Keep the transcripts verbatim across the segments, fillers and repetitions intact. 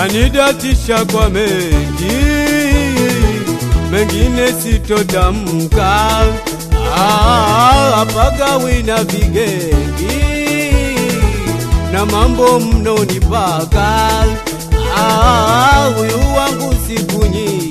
Yanidatisha kwa mengi, mengine sitotamka. Ah, apagawi na vigengi na mambo mnonipaka. Ah, huyu wangu siku nyingi,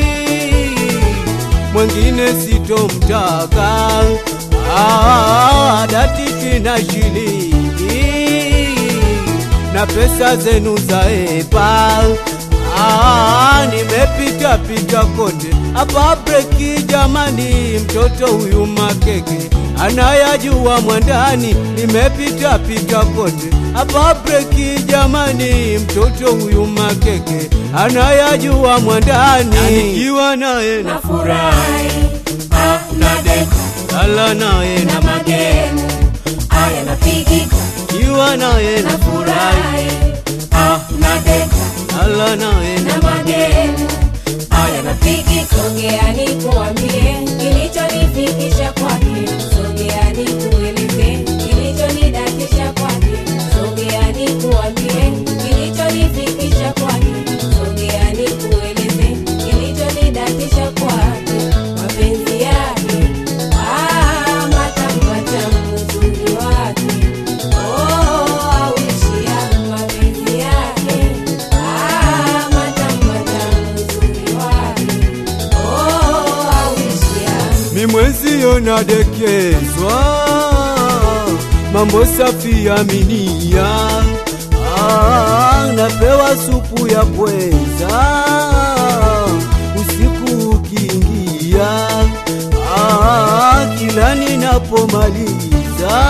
mwengine sitomtaka. Ah, datiki na shilingi na pesa zenu za epa. Ah, nimepita pita kote hapa breki jamani, mtoto huyu makeke anayajua mwandani. Nimepita pita kote hapa breki jamani, mtoto huyu makeke anayajua mwandani. Nikiwa naye na furahi, ah, na deko lala naye na magemu, aya napigika. Nikiwa naye na furahi, ah, na deko lala naye na magemu, aya napigika. Sogea nikuambie kilichonifikisha kwake, sogea nikueleze kilichonidatisha kwake, sogea nikuambie kilichonifikisha kwake, sogea nikueleze kilichonidatisha kwake. Mapenzi yake ah, matamu matamu, uzuri wake oh, awishia. Mapenzi yake ah, matamu matamu, uzuri wake oh, awishia. mimwezio nadekezwa, mambo safi ya minia. Ah, napewa supu ya pweza usiku ukiingia. Ah, kila ninapomaliza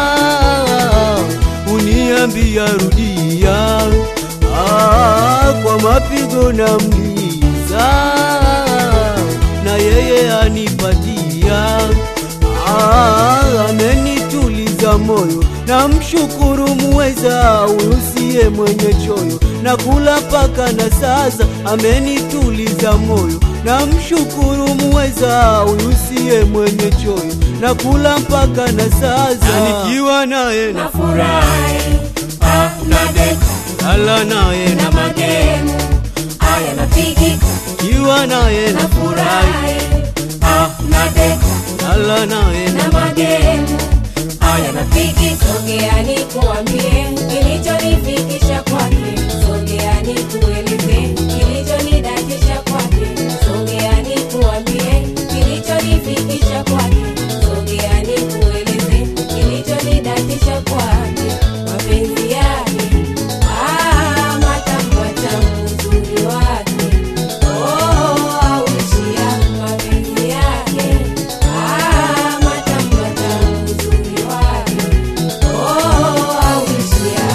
uniambia rudia. Ah, kwa mapigo na mliza na yeye anipatia. Ah, amenituliza moyo na mshukuru muweza, huyu siye mwenye choyo na kula paka na sasa. Amenituliza moyo na mshukuru muweza, huyu siye mwenye choyo na kula mpaka na sasa. Nikiwa naye na furahi, ah, na deko lala naye na magemu, aya napigika. nikiwa naye na furahi, ah, na deko lala naye na magemu, aya napigika. Sogea nikuambie kilichonifikisha kwake, sogea nikueleze kilichonidatisha kwake, sogea nikuambie kilichonifikisha kwake, sogea nikueleze kilichonidatisha kwake. Mapenzi yake ah, matamu matamu, uzuri wake oh, awishia. Mapenzi yake ah, matamu matamu, uzuri wake oh, awishia.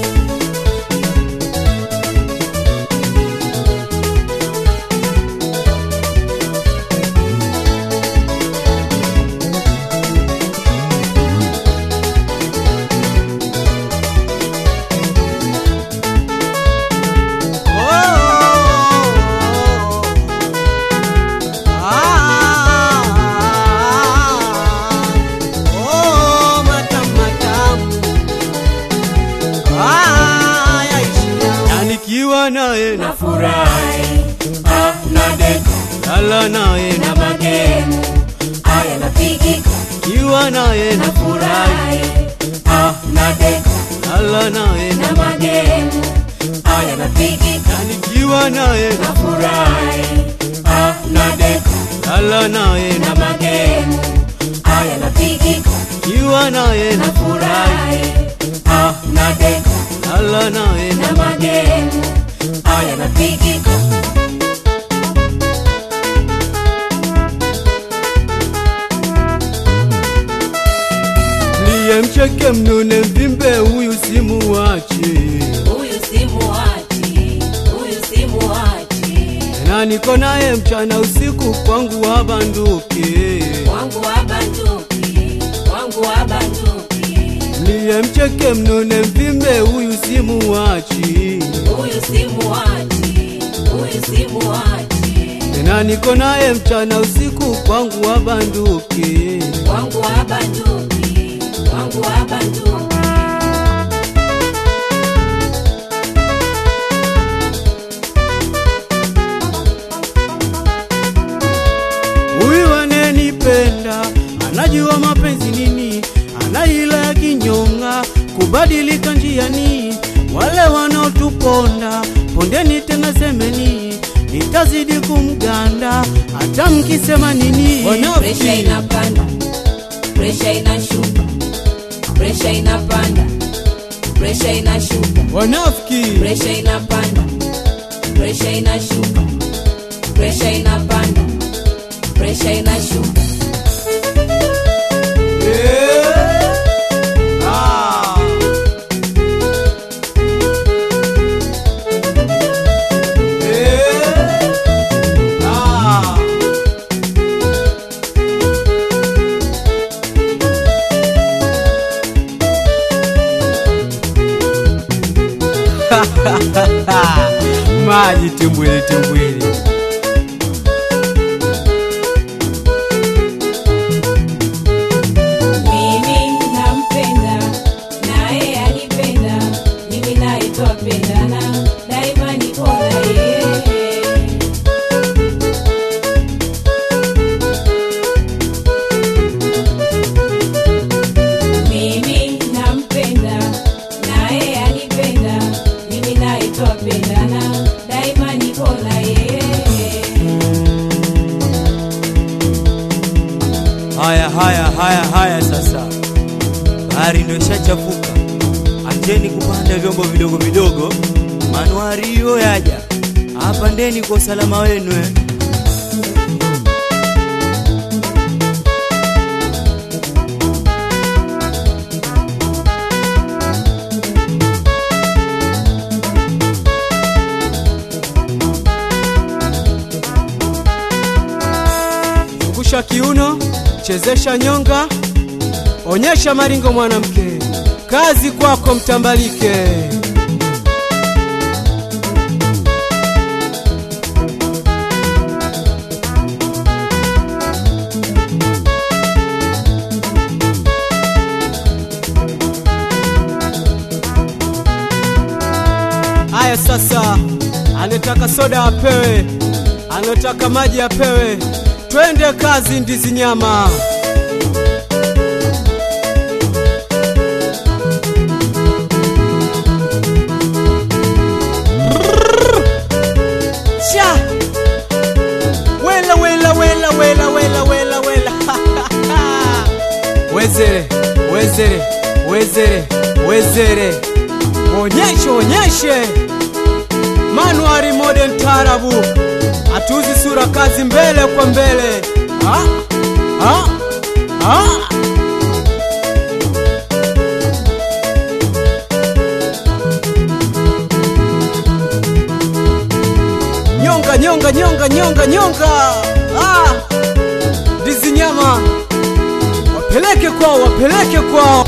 nikiwa naye na Na furahi, ah, na deko lala naye na magemu, aya napigika. nikiwa naye na Na furahi, ah, na deko lala naye na magemu, aya napigika. nikiwa naye Na furahi, ah, na deko lala naye na magemu, aya napigika. nikiwa naye Na na furahi, ah, na deko lala naye na magemu, aya napigika. mliye mcheke mnune mvimbe, huyu simuachi. Huyu simuachi, huyu simuachi, Na niko naye mchana usiku, kwangu wabanduki. wangu wabanduki, wangu wabanduki. Mliye mcheke mnune mvimbe, huyu simuachi. Huyu simuachi, huyu simuachi, Na niko naye mchana usiku, kwangu wabanduki. wangu wabanduki, wangu wabanduki. ananipenda, anajua mapenzi nini, ana ila ya kinyonga, kubadilika njiani. Wale wanaotuponda pondeni tena semeni, nitazidi kumganda hata mkisema nini. Pressure inapanda, pressure inashuka, pressure inapanda, pressure inashuka. Wanafiki. Pressure inapanda, pressure inashuka, pressure inapanda, pressure inashuka. Yeah. Ah. Yeah. Ah. Maji timbwili timbwili. Mimi nampenda naye anipenda, mimi naye twapendana, daima niko na yeye. Mimi nampenda naye anipenda, mimi naye twapendana, daima niko na yeye. Haya haya haya haya, sasa bahari ndio ishachafuka, anjeni kupanda vyombo vidogo vidogo, manuari hiyo yaja hapa ndeni kwa usalama wenu eh. Zungusha kiuno, chezesha nyonga, onyesha maringo mwanamke, kazi kwako mtambalike. Aya sasa, anataka soda apewe, anataka maji apewe, twende kazi ndizi nyama. Cha wela wela wela wela wela wela wela wezere wezere wezere wezere, onyeshe onyeshe manuari modern tarabu, atuzi sura kazi mbele kwa mbele. Ha? Ha? Ha? Nyonga nyonga nyonga nyonga nyonga. Ah! Ndizi nyama. Wapeleke kwao, wapeleke kwao.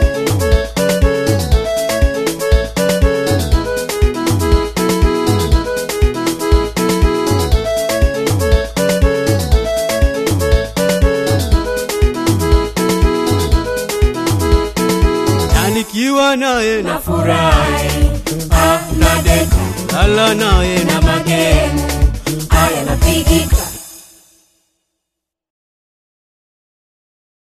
Nikiwa naye na Nafurahi, ah, nadeka, lala naye na magemu haya napigika.